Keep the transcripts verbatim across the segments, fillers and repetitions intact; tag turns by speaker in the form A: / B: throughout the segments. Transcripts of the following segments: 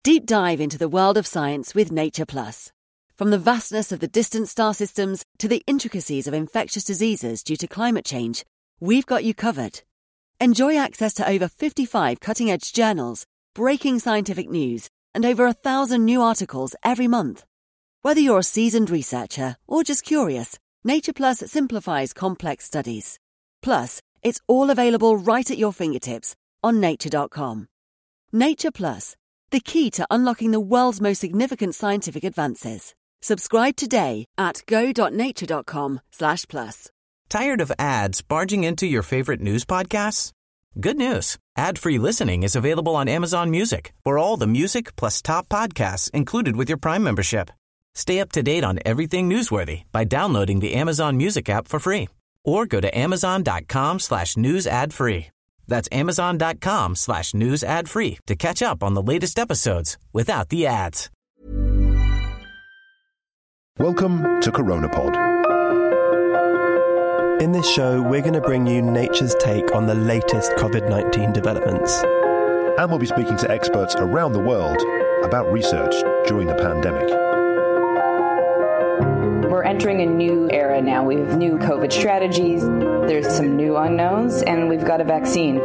A: Deep dive into the world of science with Nature Plus. From the vastness of the distant star systems to the intricacies of infectious diseases due to climate change, we've got you covered. Enjoy access to over fifty-five cutting-edge journals, breaking scientific news, and over a thousand new articles every month. Whether you're a seasoned researcher or just curious, Nature Plus simplifies complex studies. Plus, it's all available right at your fingertips on nature dot com. Nature Plus, the key to unlocking the world's most significant scientific advances. Subscribe today at go.nature.com slash plus.
B: Tired of ads barging into your favorite news podcasts? Good news. Ad-free listening is available on Amazon Music for all the music plus top podcasts included with your Prime membership. Stay up to date on everything newsworthy by downloading the Amazon Music app for free or go to amazon.com slash news ad free. That's amazon.com slash news ad free to catch up on the latest episodes without the ads.
C: Welcome to CoronaPod.
D: In this show, we're going to bring you Nature's take on the latest covid nineteen developments.
C: And we'll be speaking to experts around the world about research during the pandemic.
E: We're entering a new era now. We have new COVID strategies. There's some new unknowns, and we've got a vaccine.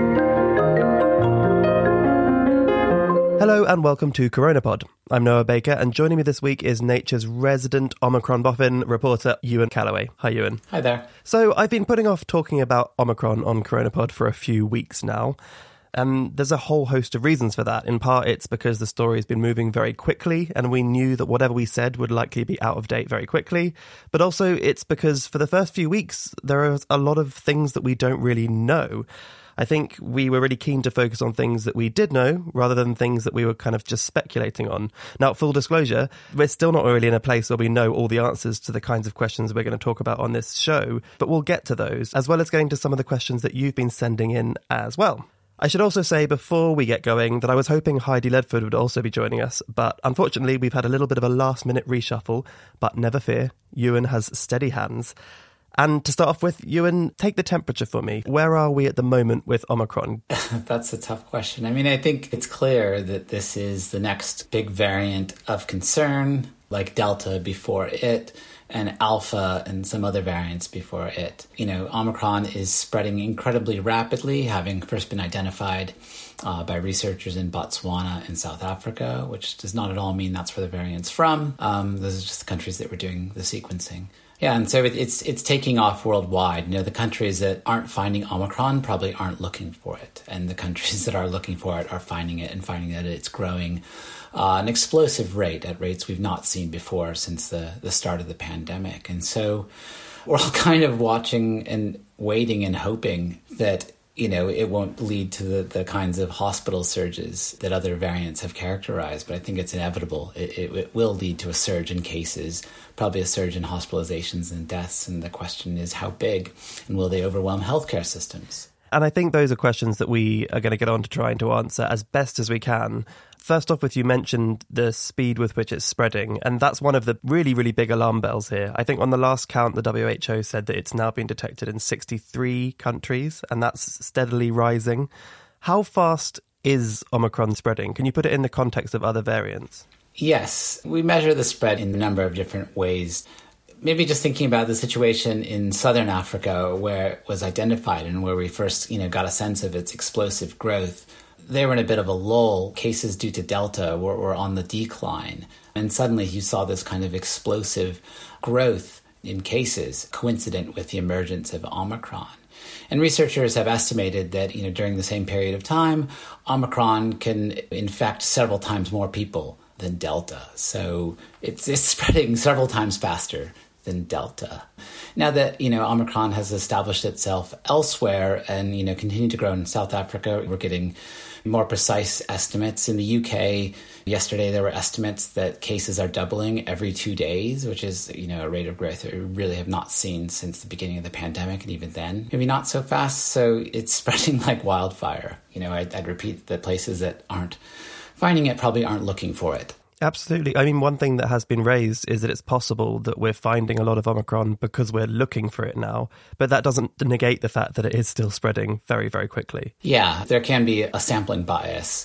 D: Hello and welcome to CoronaPod. I'm Noah Baker, and joining me this week is Nature's resident Omicron boffin reporter, Ewan Callaway. Hi, Ewan.
F: Hi there.
D: So I've been putting off talking about Omicron on CoronaPod for a few weeks now. And there's a whole host of reasons for that. In part, it's because the story's been moving very quickly, and we knew that whatever we said would likely be out of date very quickly. But also, it's because for the first few weeks, there are a lot of things that we don't really know. I think we were really keen to focus on things that we did know, rather than things that we were kind of just speculating on. Now, full disclosure, we're still not really in a place where we know all the answers to the kinds of questions we're going to talk about on this show, but we'll get to those, as well as getting to some of the questions that you've been sending in as well. I should also say before we get going that I was hoping Heidi Ledford would also be joining us, but unfortunately we've had a little bit of a last-minute reshuffle, but never fear, Ewan has steady hands. And to start off with, Ewan, take the temperature for me. Where are we at the moment with Omicron?
F: That's a tough question. I mean, I think it's clear that this is the next big variant of concern, like Delta before it, and Alpha and some other variants before it. You know, Omicron is spreading incredibly rapidly, having first been identified uh, by researchers in Botswana and South Africa, which does not at all mean that's where the variant's from. Um, those are just the countries that were doing the sequencing. Yeah, and so it, it's it's taking off worldwide. You know, the countries that aren't finding Omicron probably aren't looking for it. And the countries that are looking for it are finding it and finding that it's growing uh, an explosive rate, at rates we've not seen before since the, the start of the pandemic. And so we're all kind of watching and waiting and hoping that, you know, it won't lead to the, the kinds of hospital surges that other variants have characterized. But I think it's inevitable. It, it, it will lead to a surge in cases, probably a surge in hospitalizations and deaths. And the question is how big, and will they overwhelm healthcare systems?
D: And I think those are questions that we are going to get on to trying to answer as best as we can. First off with, you mentioned the speed with which it's spreading, and that's one of the really, really big alarm bells here. I think on the last count, the W H O said that it's now been detected in sixty-three countries, and that's steadily rising. How fast is Omicron spreading? Can you put it in the context of other variants?
F: Yes, we measure the spread in a number of different ways. Maybe just thinking about the situation in southern Africa where it was identified and where we first, you know, got a sense of its explosive growth. They were in a bit of a lull. Cases due to Delta were, were on the decline. And suddenly you saw this kind of explosive growth in cases coincident with the emergence of Omicron. And researchers have estimated that, you know, during the same period of time, Omicron can infect several times more people than Delta. So it's, it's spreading several times faster than Delta. Now that, you know, Omicron has established itself elsewhere and, you know, continued to grow in South Africa, we're getting more precise estimates. In the U K, yesterday there were estimates that cases are doubling every two days, which is, you know, a rate of growth that we really have not seen since the beginning of the pandemic, and even then, maybe not so fast. So it's spreading like wildfire. You know, I'd, I'd repeat, the places that aren't finding it probably aren't looking for it.
D: Absolutely. I mean, one thing that has been raised is that it's possible that we're finding a lot of Omicron because we're looking for it now. But that doesn't negate the fact that it is still spreading very, very quickly.
F: Yeah, there can be a sampling bias.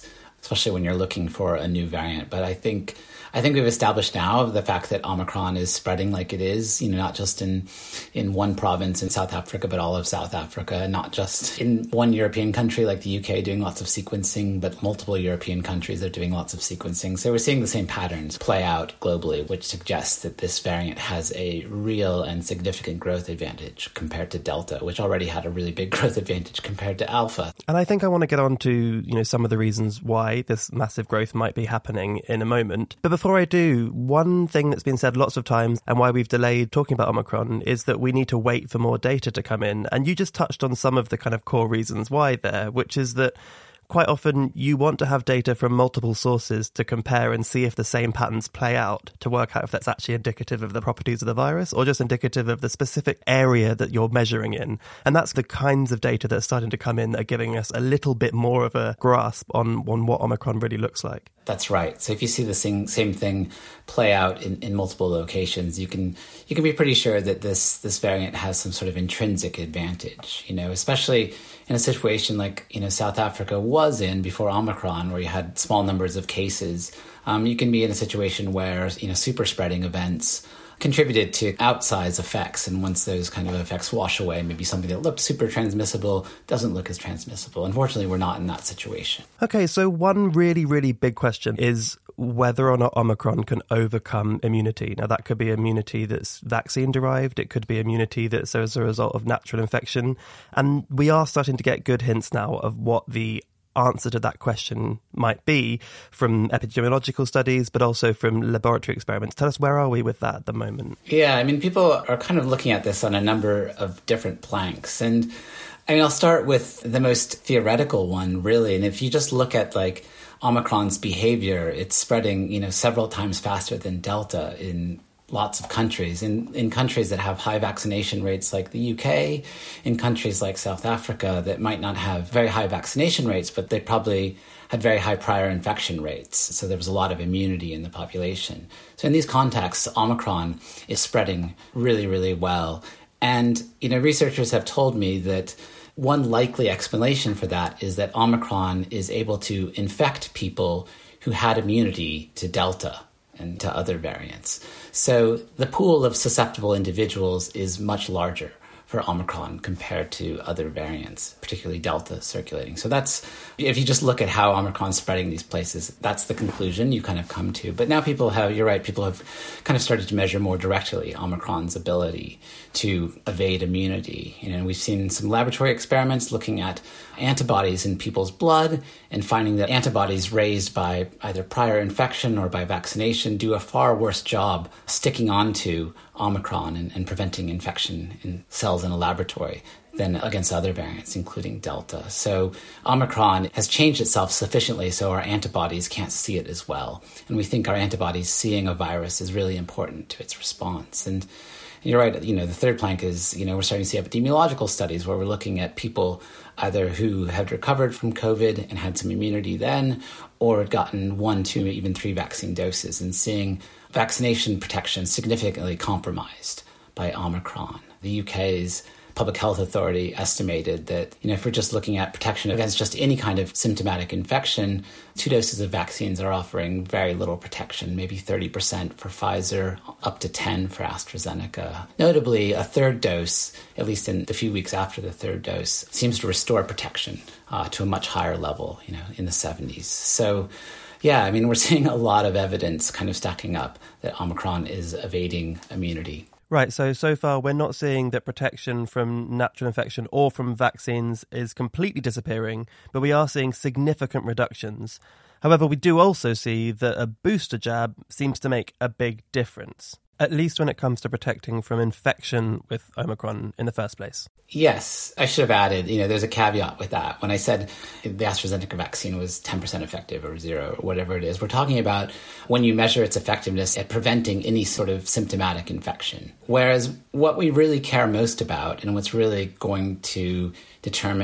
F: especially when you're looking for a new variant. But I think I think we've established now the fact that Omicron is spreading like it is, you know, not just in in one province in South Africa, but all of South Africa, not just in one European country like the U K doing lots of sequencing, but multiple European countries are doing lots of sequencing. So we're seeing the same patterns play out globally, which suggests that this variant has a real and significant growth advantage compared to Delta, which already had a really big growth advantage compared to Alpha.
D: And I think I want to get on to, you know, some of the reasons why this massive growth might be happening in a moment. But before I do, one thing that's been said lots of times and why we've delayed talking about Omicron is that we need to wait for more data to come in. And you just touched on some of the kind of core reasons why there, which is that quite often you want to have data from multiple sources to compare and see if the same patterns play out, to work out if that's actually indicative of the properties of the virus or just indicative of the specific area that you're measuring in. And that's the kinds of data that are starting to come in that are giving us a little bit more of a grasp on, on what Omicron really looks like.
F: That's right. So if you see the same, same thing play out in, in multiple locations, you can you can be pretty sure that this this variant has some sort of intrinsic advantage, you know, especially in a situation like, you know, South Africa was in before Omicron, where you had small numbers of cases. Um, you can be in a situation where, you know, super spreading events contributed to outsized effects. And once those kind of effects wash away, maybe something that looked super transmissible doesn't look as transmissible. Unfortunately, we're not in that situation.
D: Okay, so one really, really big question is whether or not Omicron can overcome immunity. Now, that could be immunity that's vaccine-derived. It could be immunity that's as a result of natural infection. And we are starting to get good hints now of what the answer to that question might be from epidemiological studies, but also from laboratory experiments. Tell us, where are we with that at the moment?
F: Yeah, I mean, people are kind of looking at this on a number of different planks. And I mean, I'll start with the most theoretical one, really. And if you just look at like Omicron's behavior, it's spreading, you know, several times faster than Delta in lots of countries, in, in countries that have high vaccination rates like the U K, in countries like South Africa that might not have very high vaccination rates, but they probably had very high prior infection rates. So there was a lot of immunity in the population. So in these contexts, Omicron is spreading really, really well. And, you know, researchers have told me that one likely explanation for that is that Omicron is able to infect people who had immunity to Delta and to other variants. So the pool of susceptible individuals is much larger for Omicron compared to other variants, particularly Delta circulating. So that's, if you just look at how Omicron's spreading these places, that's the conclusion you kind of come to. But now people have, you're right, people have kind of started to measure more directly Omicron's ability to evade immunity. You know, we've seen some laboratory experiments looking at antibodies in people's blood and finding that antibodies raised by either prior infection or by vaccination do a far worse job sticking onto Omicron and, and preventing infection in cells in a laboratory than against other variants, including Delta. So Omicron has changed itself sufficiently so our antibodies can't see it as well. And we think our antibodies seeing a virus is really important to its response. And you're right, you know, the third plank is, you know, we're starting to see epidemiological studies where we're looking at people either who had recovered from COVID and had some immunity then, or had gotten one, two, even three vaccine doses, and seeing vaccination protection significantly compromised by Omicron. The U K's Public Health Authority estimated that, you know, if we're just looking at protection against just any kind of symptomatic infection, two doses of vaccines are offering very little protection, maybe thirty percent for Pfizer, up to ten for AstraZeneca. Notably, a third dose, at least in the few weeks after the third dose, seems to restore protection uh, to a much higher level, you know, in the seventies. So, yeah, I mean, we're seeing a lot of evidence kind of stacking up that Omicron is evading immunity.
D: Right, so so far we're not seeing that protection from natural infection or from vaccines is completely disappearing, but we are seeing significant reductions. However, we do also see that a booster jab seems to make a big difference, at least when it comes to protecting from infection with Omicron in the first place.
F: Yes, I should have added, you know, there's a caveat with that. When I said the AstraZeneca vaccine was ten percent effective or zero or whatever it is, we're talking about when you measure its effectiveness at preventing any sort of symptomatic infection. Whereas what we really care most about and what's really going to determine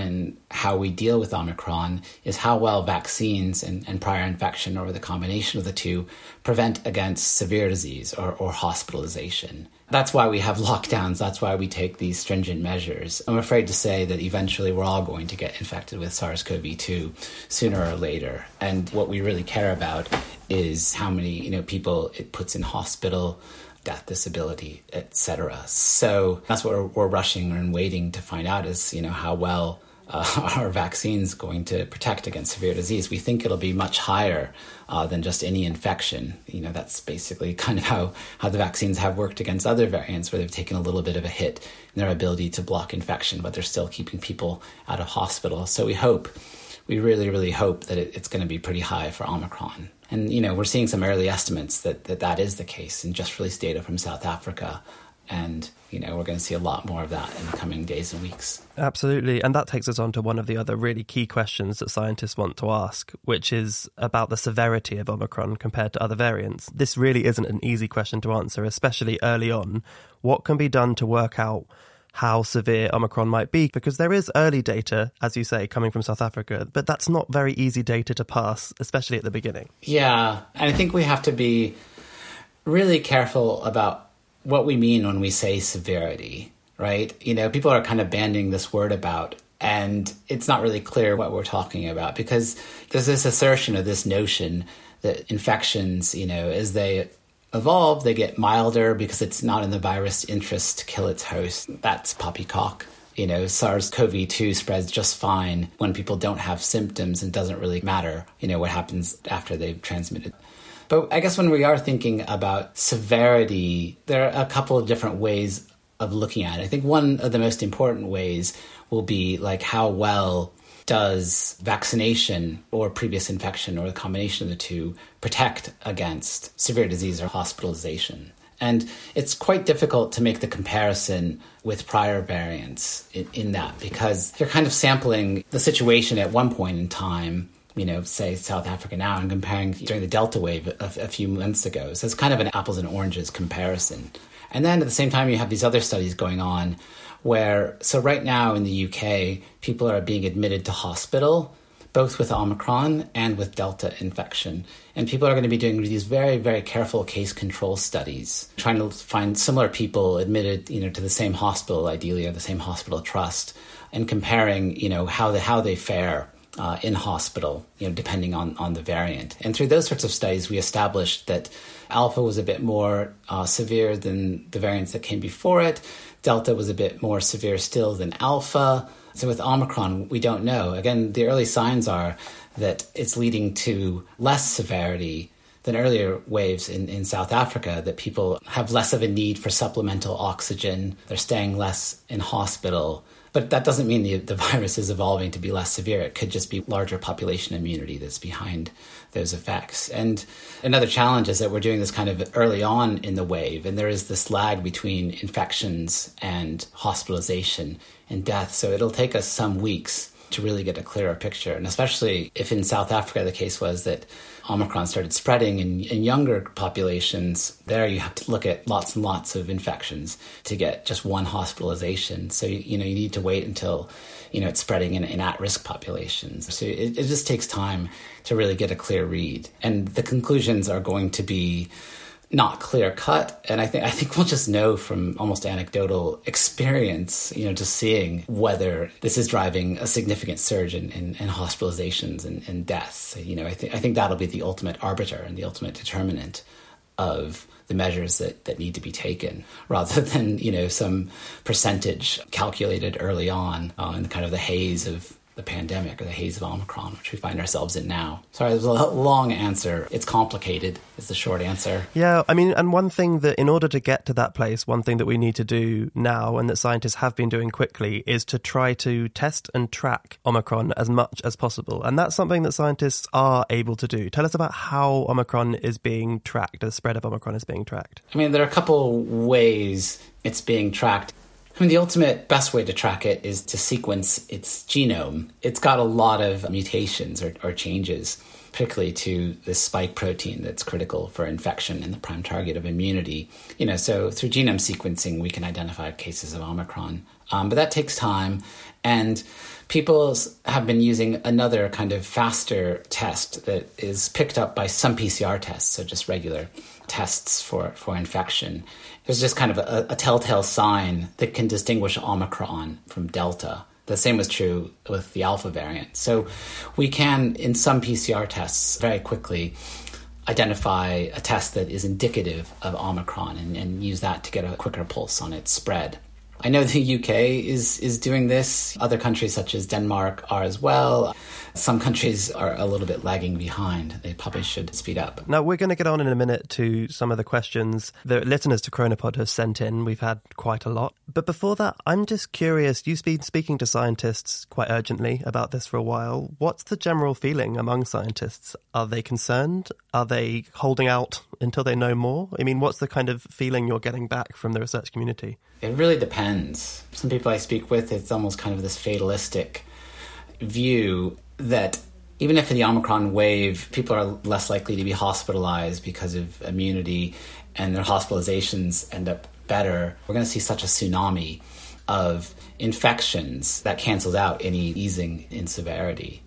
F: how we deal with Omicron is how well vaccines and, and prior infection or the combination of the two prevent against severe disease or, or hospitalization. That's why we have lockdowns. That's why we take these stringent measures. I'm afraid to say that eventually we're all going to get infected with SARS-C o V two sooner or later. And what we really care about is how many, you know, people it puts in hospital, death, disability, et cetera. So that's what we're, we're rushing and waiting to find out is, you know, how well Uh, our vaccine's going to protect against severe disease. We think it'll be much higher uh, than just any infection. You know, that's basically kind of how, how the vaccines have worked against other variants, where they've taken a little bit of a hit in their ability to block infection, but they're still keeping people out of hospital. So we hope, we really, really hope that it, it's going to be pretty high for Omicron. And, you know, we're seeing some early estimates that that, that is the case and just released data from South Africa. And, you know, we're going to see a lot more of that in the coming days and weeks.
D: Absolutely. And that takes us on to one of the other really key questions that scientists want to ask, which is about the severity of Omicron compared to other variants. This really isn't an easy question to answer, especially early on. What can be done to work out how severe Omicron might be? Because there is early data, as you say, coming from South Africa, but that's not very easy data to pass, especially at the beginning.
F: Yeah. And I think we have to be really careful about what we mean when we say severity, right? You know, people are kind of bandying this word about, and it's not really clear what we're talking about, because there's this assertion of this notion that infections, you know, as they evolve, they get milder because it's not in the virus' interest to kill its host. That's poppycock. You know, SARS-C o V two spreads just fine when people don't have symptoms and doesn't really matter, you know, what happens after they've transmitted. But I guess when we are thinking about severity, there are a couple of different ways of looking at it. I think one of the most important ways will be like how well does vaccination or previous infection or the combination of the two protect against severe disease or hospitalization. And it's quite difficult to make the comparison with prior variants in, in that, because you're kind of sampling the situation at one point in time, you know, say South Africa now, and comparing during the Delta wave a, a few months ago. So it's kind of an apples and oranges comparison. And then at the same time, you have these other studies going on where, so right now in the U K, people are being admitted to hospital, both with Omicron and with Delta infection. And people are going to be doing these very, very careful case control studies, trying to find similar people admitted, you know, to the same hospital, ideally, or the same hospital trust, and comparing, you know, how they, how they fare Uh, in hospital, you know, depending on, on the variant. And through those sorts of studies, we established that Alpha was a bit more uh, severe than the variants that came before it. Delta was a bit more severe still than Alpha. So with Omicron, we don't know. Again, the early signs are that it's leading to less severity than earlier waves in, in South Africa, that people have less of a need for supplemental oxygen. They're staying less in hospital. But that doesn't mean the, the virus is evolving to be less severe. It could just be larger population immunity that's behind those effects. And another challenge is that we're doing this kind of early on in the wave, and there is this lag between infections and hospitalization and death. So it'll take us some weeks to really get a clearer picture. And especially if in South Africa the case was that Omicron started spreading in, in younger populations, there you have to look at lots and lots of infections to get just one hospitalization. So, you know, you need to wait until, you know, it's spreading in, in at-risk populations. So it, it just takes time to really get a clear read. And the conclusions are going to be not clear-cut, and I think I think we'll just know from almost anecdotal experience, you know, just seeing whether this is driving a significant surge in, in, in hospitalizations and, and deaths. You know, I think I think that'll be the ultimate arbiter and the ultimate determinant of the measures that, that need to be taken, rather than, you know, some percentage calculated early on uh, in kind of the haze of the pandemic or the haze of Omicron, which we find ourselves in now. Sorry, there's a long answer. It's complicated, is the short answer.
D: Yeah, I mean, and one thing that in order to get to that place, one thing that we need to do now, and that scientists have been doing quickly, is to try to test and track Omicron as much as possible. And that's something that scientists are able to do. Tell us about how Omicron is being tracked, the spread of Omicron is being tracked.
F: I mean, there are a couple ways it's being tracked. I mean, the ultimate best way to track it is to sequence its genome. It's got a lot of mutations or, or changes particularly to this spike protein that's critical for infection and the prime target of immunity. You know, so through genome sequencing, we can identify cases of Omicron. Um, but that takes time. And people have been using another kind of faster test that is picked up by some P C R tests, so just regular tests for, for infection. There's just kind of a, a telltale sign that can distinguish Omicron from Delta. The same was true with the Alpha variant. So we can, in some P C R tests, very quickly identify a test that is indicative of Omicron and, and use that to get a quicker pulse on its spread. I know the U K is is doing this. Other countries such as Denmark are as well. Some countries are a little bit lagging behind. They probably should speed up.
D: Now, we're going to get on in a minute to some of the questions that listeners to Coronapod have sent in. We've had quite a lot. But before that, I'm just curious. You've been speaking to scientists quite urgently about this for a while. What's the general feeling among scientists? Are they concerned? Are they holding out until they know more? I mean, what's the kind of feeling you're getting back from the research community?
F: It really depends. Some people I speak with, it's almost kind of this fatalistic view that even if in the Omicron wave, people are less likely to be hospitalized because of immunity and their hospitalizations end up better, we're going to see such a tsunami of infections that cancels out any easing in severity.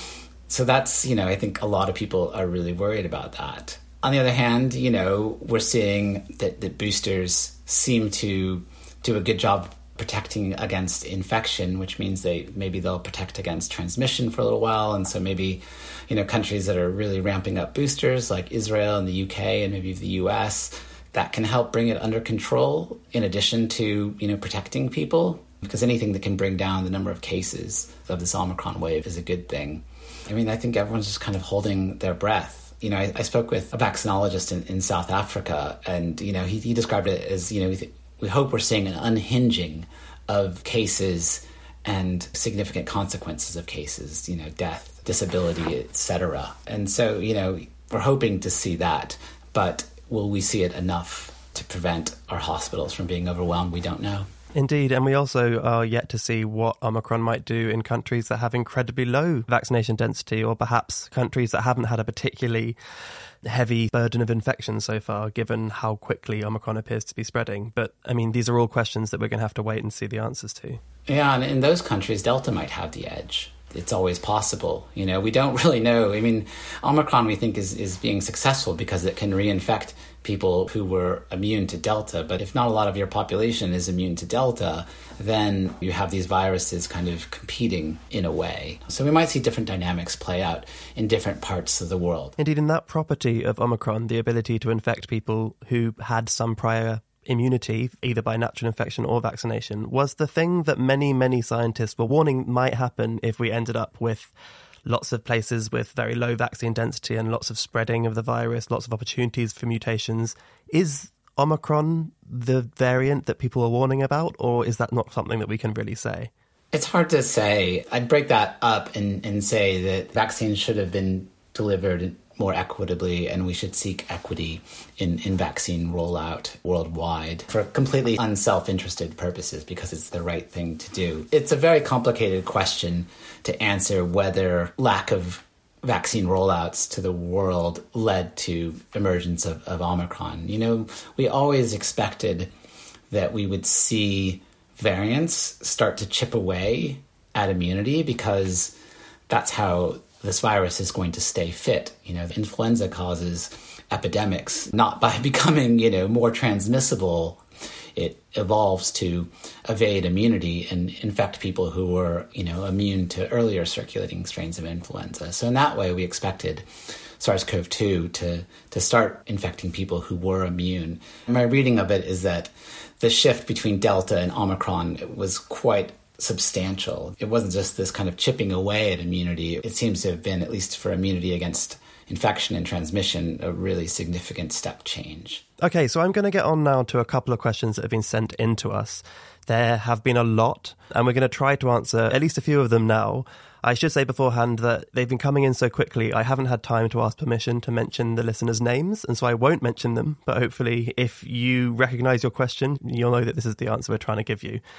F: So that's, you know, I think a lot of people are really worried about that. On the other hand, you know, we're seeing that, that boosters seem to do a good job protecting against infection, which means they maybe they'll protect against transmission for a little while. And so maybe, you know, countries that are really ramping up boosters like Israel and the U K and maybe the U S, that can help bring it under control in addition to, you know, protecting people, because anything that can bring down the number of cases of this Omicron wave is a good thing. I mean, I think everyone's just kind of holding their breath. You know, I, I spoke with a vaccinologist in, in South Africa, and, you know, he, he described it as, you know, we, th- we hope we're seeing an unhinging of cases and significant consequences of cases, you know, death, disability, et cetera. And so, you know, we're hoping to see that, but will we see it enough to prevent our hospitals from being overwhelmed? We don't know.
D: Indeed, and we also are yet to see what Omicron might do in countries that have incredibly low vaccination density, or perhaps countries that haven't had a particularly heavy burden of infection so far, given how quickly Omicron appears to be spreading. But, I mean, these are all questions that we're going to have to wait and see the answers to.
F: Yeah, and in those countries, Delta might have the edge. It's always possible. You know, we don't really know. I mean, Omicron, we think, is, is being successful because it can reinfect people who were immune to Delta. But if not a lot of your population is immune to Delta, then you have these viruses kind of competing in a way. So we might see different dynamics play out in different parts of the world.
D: Indeed, in that property of Omicron, the ability to infect people who had some prior immunity, either by natural infection or vaccination, was the thing that many, many scientists were warning might happen if we ended up with lots of places with very low vaccine density and lots of spreading of the virus, lots of opportunities for mutations. Is Omicron the variant that people are warning about, or is that not something that we can really say?
F: It's hard to say. I'd break that up and, and say that vaccines should have been delivered more equitably, and we should seek equity in, in vaccine rollout worldwide for completely unself-interested purposes, because it's the right thing to do. It's a very complicated question to answer whether lack of vaccine rollouts to the world led to emergence of, of Omicron. You know, we always expected that we would see variants start to chip away at immunity, because that's how this virus is going to stay fit. You know, influenza causes epidemics, not by becoming, you know, more transmissible. It evolves to evade immunity and infect people who were, you know, immune to earlier circulating strains of influenza. So in that way, we expected SARS-C o V two to, to start infecting people who were immune. And my reading of it is that the shift between Delta and Omicron was quite substantial. It wasn't just this kind of chipping away at immunity. It seems to have been, at least for immunity against infection and transmission, a really significant step change.
D: Okay, so I'm going to get on now to a couple of questions that have been sent in to us. There have been a lot, and we're going to try to answer at least a few of them now. I should say beforehand that they've been coming in so quickly, I haven't had time to ask permission to mention the listeners' names, and so I won't mention them. But hopefully, if you recognise your question, you'll know that this is the answer we're trying to give you.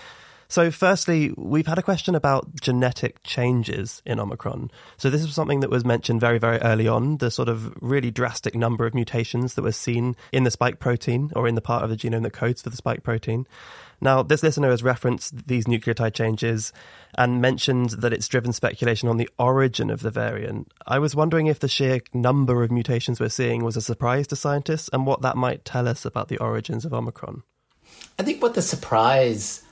D: So firstly, we've had a question about genetic changes in Omicron. So this is something that was mentioned very, very early on, the sort of really drastic number of mutations that was seen in the spike protein or in the part of the genome that codes for the spike protein. Now, this listener has referenced these nucleotide changes and mentioned that it's driven speculation on the origin of the variant. I was wondering if the sheer number of mutations we're seeing was a surprise to scientists and what that might tell us about the origins of Omicron.
F: I think what the surprise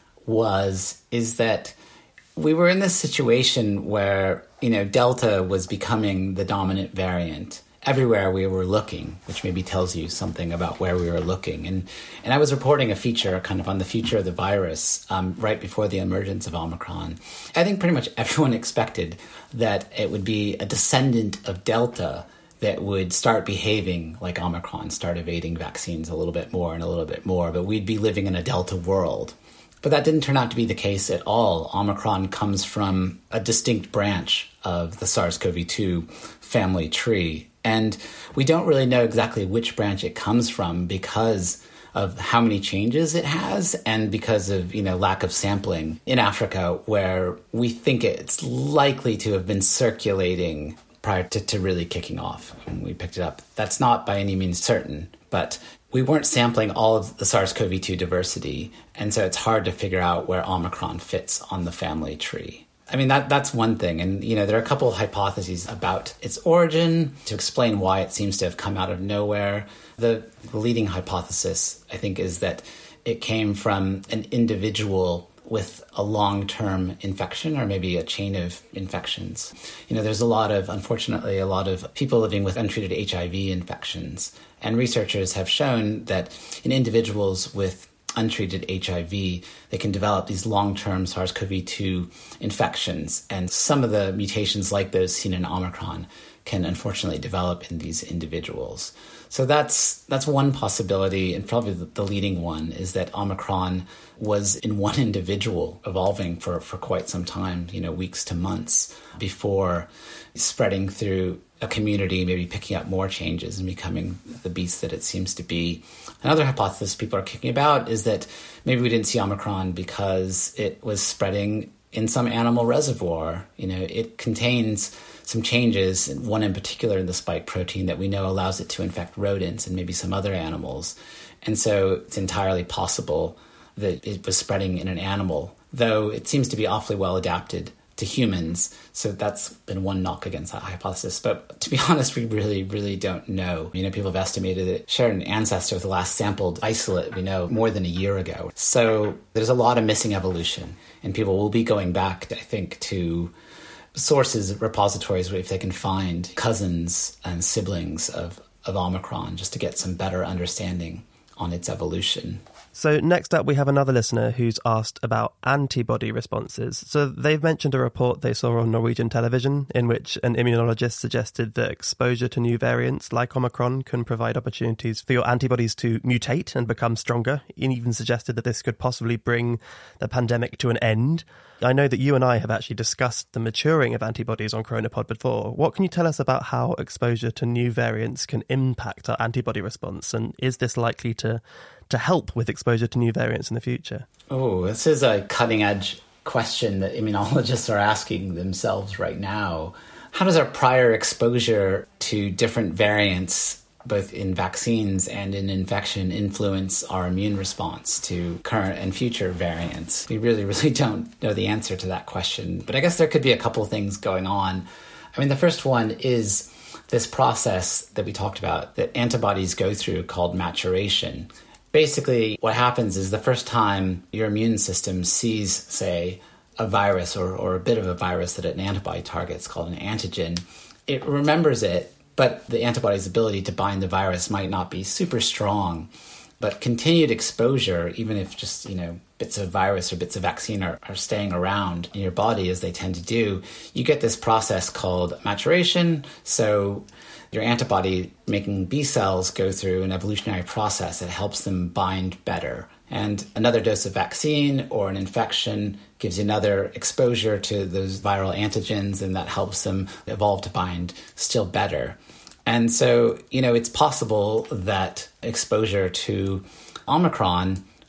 F: was is that we were in this situation where, you know, Delta was becoming the dominant variant everywhere we were looking, which maybe tells you something about where we were looking. And and I was reporting a feature kind of on the future of the virus um, right before the emergence of Omicron. I think pretty much everyone expected that it would be a descendant of Delta that would start behaving like Omicron, start evading vaccines a little bit more and a little bit more, but we'd be living in a Delta world. But that didn't turn out to be the case at all. Omicron comes from a distinct branch of the SARS-C o V two family tree. And we don't really know exactly which branch it comes from because of how many changes it has and because of, you know, lack of sampling in Africa, where we think it's likely to have been circulating prior to, to really kicking off when we picked it up. That's not by any means certain, but we weren't sampling all of the SARS-C o V two diversity, and so it's hard to figure out where Omicron fits on the family tree. I mean, that that's one thing. And, you know, there are a couple of hypotheses about its origin to explain why it seems to have come out of nowhere. The, the leading hypothesis, I think, is that it came from an individual with a long-term infection or maybe a chain of infections. You know, there's a lot of, unfortunately, a lot of people living with untreated H I V infections. And researchers have shown that in individuals with untreated H I V, they can develop these long-term SARS-C o V two infections. And some of the mutations like those seen in Omicron can unfortunately develop in these individuals. So that's that's one possibility, and probably the, the leading one, is that Omicron was in one individual evolving for, for quite some time, you know, weeks to months, before spreading through a community, maybe picking up more changes and becoming the beast that it seems to be. Another hypothesis people are kicking about is that maybe we didn't see Omicron because it was spreading in some animal reservoir. You know, it contains some changes, one in particular in the spike protein that we know allows it to infect rodents and maybe some other animals. And so it's entirely possible that it was spreading in an animal, though it seems to be awfully well adapted to humans. So that's been one knock against that hypothesis. But to be honest, we really, really don't know. You know, people have estimated that it shared an ancestor with the last sampled isolate we know more than a year ago. So there's a lot of missing evolution, and people will be going back, I think, to sources, repositories, if they can find cousins and siblings of, of Omicron, just to get some better understanding on its evolution.
D: So next up, we have another listener who's asked about antibody responses. So they've mentioned a report they saw on Norwegian television in which an immunologist suggested that exposure to new variants like Omicron can provide opportunities for your antibodies to mutate and become stronger. He even suggested that this could possibly bring the pandemic to an end. I know that you and I have actually discussed the maturing of antibodies on CoronaPod before. What can you tell us about how exposure to new variants can impact our antibody response? And is this likely to to help with exposure to new variants in the future?
F: Oh, this is a cutting-edge question that immunologists are asking themselves right now. How does our prior exposure to different variants, both in vaccines and in infection, influence our immune response to current and future variants? We really, really don't know the answer to that question. But I guess there could be a couple of things going on. I mean, the first one is this process that we talked about that antibodies go through called maturation. Basically, what happens is the first time your immune system sees, say, a virus or, or a bit of a virus that an antibody targets called an antigen, it remembers it, but the antibody's ability to bind the virus might not be super strong. But continued exposure, even if just, you know, bits of virus or bits of vaccine are, are staying around in your body, as they tend to do, you get this process called maturation. So your antibody making B cells go through an evolutionary process that helps them bind better. And another dose of vaccine or an infection gives you another exposure to those viral antigens, and that helps them evolve to bind still better. And so, you know, it's possible that exposure to Omicron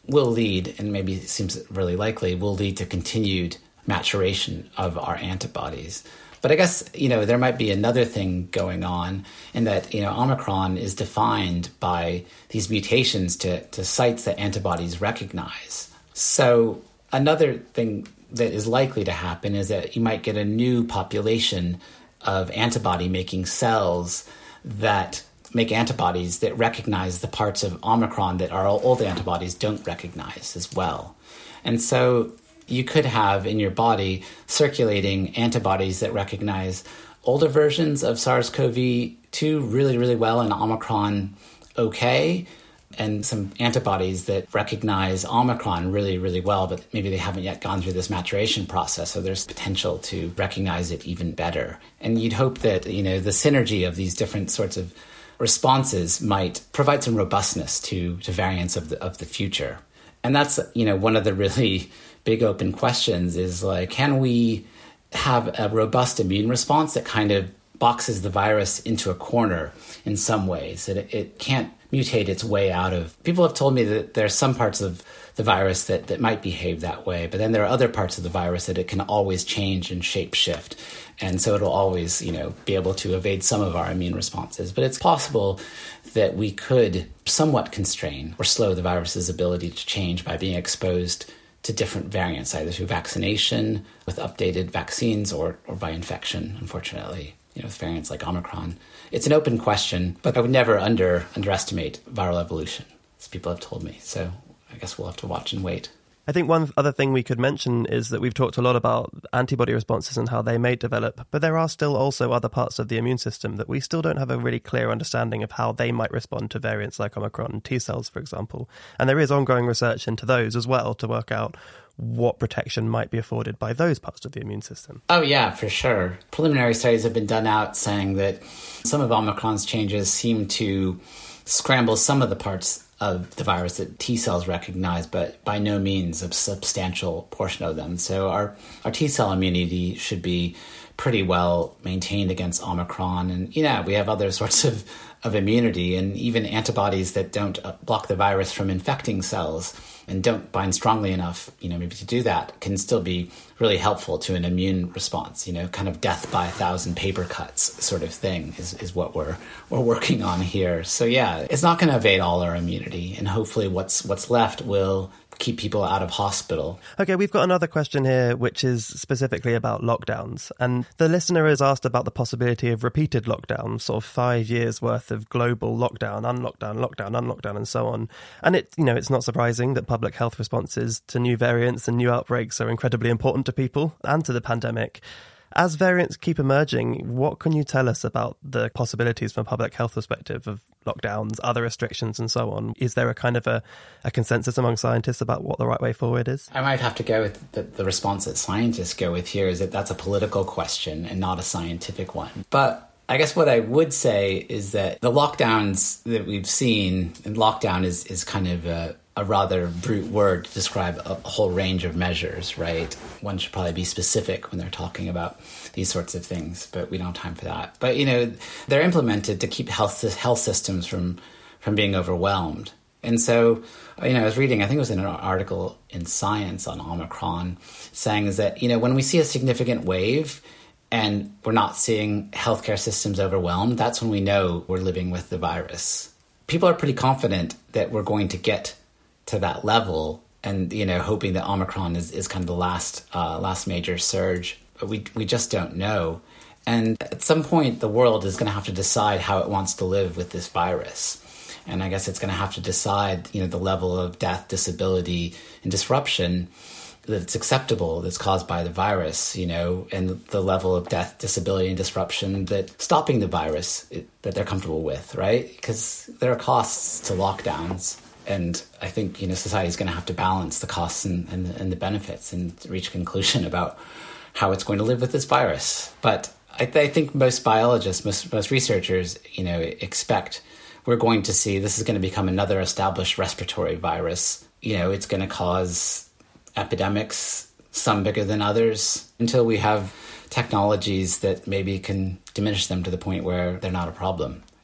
F: will lead, and maybe it seems really likely, will lead to continued maturation of our antibodies. But I guess, you know, there might be another thing going on in that, you know, Omicron is defined by these mutations to, to sites that antibodies recognize. So another thing that is likely to happen is that you might get a new population of antibody-making cells that make antibodies that recognize the parts of Omicron that our old antibodies don't recognize as well. And so you could have in your body circulating antibodies that recognize older versions of SARS-C o V two really, really well and Omicron okay, and some antibodies that recognize Omicron really, really well, but maybe they haven't yet gone through this maturation process, so there's potential to recognize it even better. And you'd hope that, you know, the synergy of these different sorts of responses might provide some robustness to, to variants of the, of the future. And that's, you know, one of the really big open questions is like, can we have a robust immune response that kind of boxes the virus into a corner in some ways, that it, it can't mutate its way out of. People have told me that there are some parts of the virus that, that might behave that way, but then there are other parts of the virus that it can always change and shape shift. And so it'll always, you know, be able to evade some of our immune responses. But it's possible that we could somewhat constrain or slow the virus's ability to change by being exposed to different variants, either through vaccination, with updated vaccines, or, or by infection, unfortunately, you know, with variants like Omicron. It's an open question, but I would never under underestimate viral evolution, as people have told me. So I guess we'll have to watch and wait.
D: I think one other thing we could mention is that we've talked a lot about antibody responses and how they may develop, but there are still also other parts of the immune system that we still don't have a really clear understanding of how they might respond to variants like Omicron, T cells, for example. And there is ongoing research into those as well to work out what protection might be afforded by those parts of the immune system.
F: Oh, yeah, for sure. Preliminary studies have been done out saying that some of Omicron's changes seem to scramble some of the parts of the virus that T cells recognize, but by no means a substantial portion of them. So our, our T cell immunity should be pretty well maintained against Omicron. And, you know, we have other sorts of, of immunity, and even antibodies that don't block the virus from infecting cells and don't bind strongly enough, you know, maybe to do that, can still be really helpful to an immune response, you know, kind of death by a thousand paper cuts sort of thing is, is what we're we're working on here. So yeah, it's not going to evade all our immunity, and hopefully what's what's left will keep people out of hospital.
D: Okay, we've got another question here, which is specifically about lockdowns. And the listener has asked about the possibility of repeated lockdowns, sort of five years worth of global lockdown, unlockdown, lockdown, unlockdown, and so on. And it, you know, it's not surprising that public health responses to new variants and new outbreaks are incredibly important to people and to the pandemic. As variants keep emerging, what can you tell us about the possibilities from a public health perspective of lockdowns, other restrictions and so on? Is there a kind of a, a consensus among scientists about what the right way forward is?
F: I might have to go with the, the response that scientists go with here, is that that's a political question and not a scientific one. But I guess what I would say is that the lockdowns that we've seen, and lockdown is, is kind of a a rather brute word to describe a whole range of measures, right? One should probably be specific when they're talking about these sorts of things, but we don't have time for that. But, you know, they're implemented to keep health health systems from, from being overwhelmed. And so, you know, I was reading, I think it was in an article in Science on Omicron, saying is that, you know, when we see a significant wave and we're not seeing healthcare systems overwhelmed, that's when we know we're living with the virus. People are pretty confident that we're going to get to that level, and, you know, hoping that Omicron is, is kind of the last uh, last major surge. But we we just don't know. And at some point, the world is going to have to decide how it wants to live with this virus. And I guess it's going to have to decide, you know, the level of death, disability, and disruption that it's acceptable that's caused by the virus, you know, and the level of death, disability, and disruption that stopping the virus it, that they're comfortable with, right? Because there are costs to lockdowns. And I think, you know, society is going to have to balance the costs and, and, and the benefits and reach a conclusion about how it's going to live with this virus. But I, th- I think most biologists, most, most researchers, you know, expect we're going to see this is going to become another established respiratory virus. You know, it's going to cause epidemics, some bigger than others, until we have technologies that maybe can diminish them to the point where they're not a problem.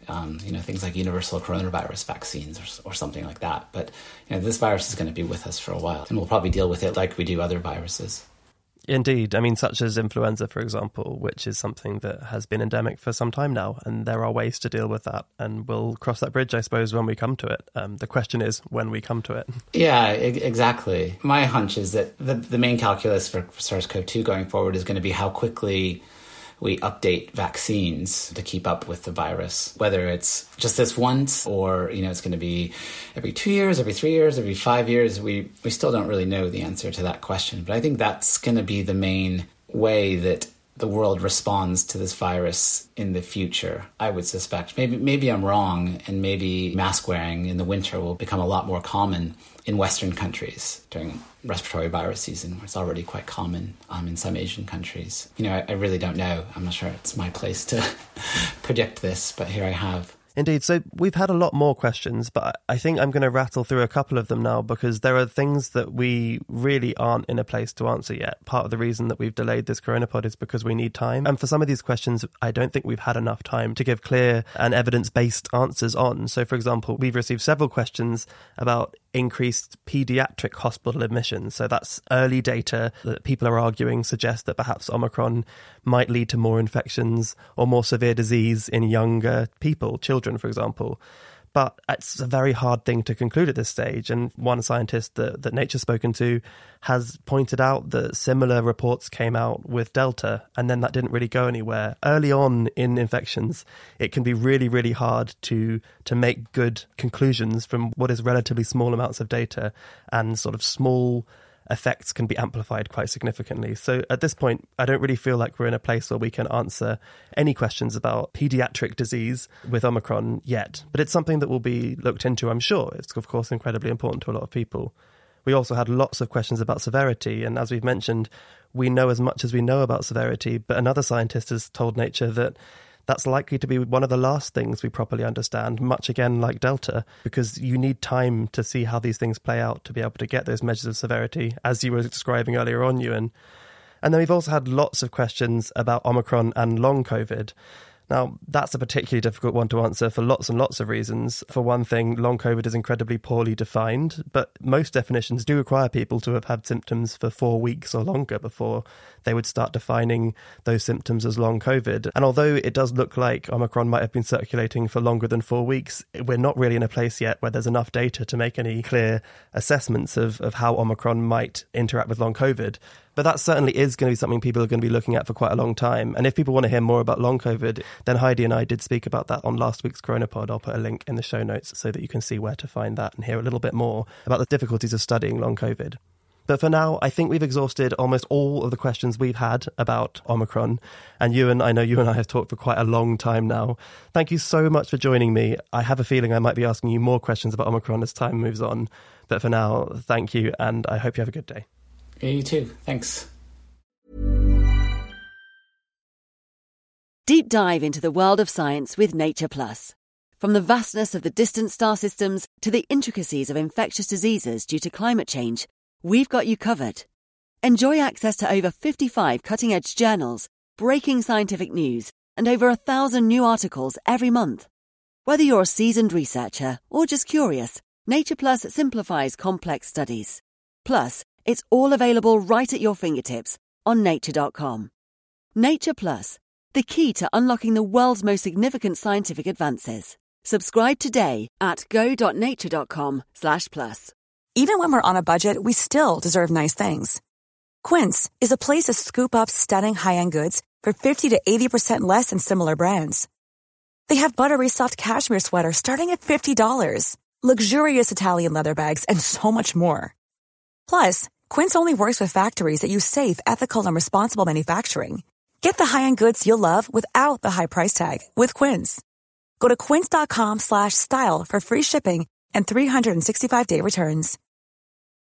F: um, you know, things like universal coronavirus vaccines or, or something like that. But you know, this virus is going to be with us for a while, and we'll probably deal with it like we do other viruses.
D: Indeed. I mean, such as influenza, for example, which is something that has been endemic for some time now, and there are ways to deal with that, and we'll cross that bridge, I suppose, when we come to it. Um, the question is when we come to it.
F: Yeah, e- exactly. My hunch is that the, the main calculus for SARS-C o V two going forward is going to be how quickly we update vaccines to keep up with the virus, whether it's just this once or, you know, it's going to be every two years, every three years, every five years. We, we still don't really know the answer to that question. But I think that's going to be the main way that the world responds to this virus in the future, I would suspect. Maybe maybe I'm wrong, and maybe mask wearing in the winter will become a lot more common in Western countries during respiratory virus season, where it's already quite common um, in some Asian countries. You know, I, I really don't know. I'm not sure it's my place to predict this, but here I have.
D: Indeed. So we've had a lot more questions, but I think I'm going to rattle through a couple of them now because there are things that we really aren't in a place to answer yet. Part of the reason that we've delayed this CoronaPod is because we need time. And for some of these questions, I don't think we've had enough time to give clear and evidence-based answers on. So, for example, we've received several questions about increased paediatric hospital admissions. So that's early data that people are arguing suggests that perhaps Omicron might lead to more infections or more severe disease in younger people, children, for example. But it's a very hard thing to conclude at this stage. And one scientist that, that Nature's spoken to has pointed out that similar reports came out with Delta, and then that didn't really go anywhere. Early on in infections, it can be really, really hard to to make good conclusions from what is relatively small amounts of data, and sort of small effects can be amplified quite significantly. So at this point, I don't really feel like we're in a place where we can answer any questions about pediatric disease with Omicron yet. But it's something that will be looked into, I'm sure. It's, of course, incredibly important to a lot of people. We also had lots of questions about severity. And as we've mentioned, we know as much as we know about severity. But another scientist has told Nature that that's likely to be one of the last things we properly understand, much again like Delta, because you need time to see how these things play out to be able to get those measures of severity, as you were describing earlier on, Ewan. And then we've also had lots of questions about Omicron and long COVID. Now, that's a particularly difficult one to answer for lots and lots of reasons. For one thing, long COVID is incredibly poorly defined, but most definitions do require people to have had symptoms for four weeks or longer before they would start defining those symptoms as long COVID. And although it does look like Omicron might have been circulating for longer than four weeks, we're not really in a place yet where there's enough data to make any clear assessments of, of how Omicron might interact with long COVID. But that certainly is going to be something people are going to be looking at for quite a long time. And if people want to hear more about long COVID, then Heidi and I did speak about that on last week's CoronaPod. I'll put a link in the show notes so that you can see where to find that and hear a little bit more about the difficulties of studying long COVID. But for now, I think we've exhausted almost all of the questions we've had about Omicron. And Ewan, I know you and I have talked for quite a long time now. Thank you so much for joining me. I have a feeling I might be asking you more questions about Omicron as time moves on. But for now, thank you, and I hope you have a good day.
F: Yeah, you too. Thanks.
A: Deep dive into the world of science with Nature Plus. From the vastness of the distant star systems to the intricacies of infectious diseases due to climate change, we've got you covered. Enjoy access to over fifty-five cutting-edge journals, breaking scientific news, and over a thousand new articles every month. Whether you're a seasoned researcher or just curious, Nature Plus simplifies complex studies. Plus, it's all available right at your fingertips on nature dot com. Nature Plus, the key to unlocking the world's most significant scientific advances. Subscribe today at go.nature.com slash plus.
G: Even when we're on a budget, we still deserve nice things. Quince is a place to scoop up stunning high-end goods for fifty to eighty percent less than similar brands. They have buttery soft cashmere sweaters starting at fifty dollars, luxurious Italian leather bags, and so much more. Plus, Quince only works with factories that use safe, ethical, and responsible manufacturing. Get the high-end goods you'll love without the high price tag with Quince. Go to quince.com slash style for free shipping and three sixty-five day returns.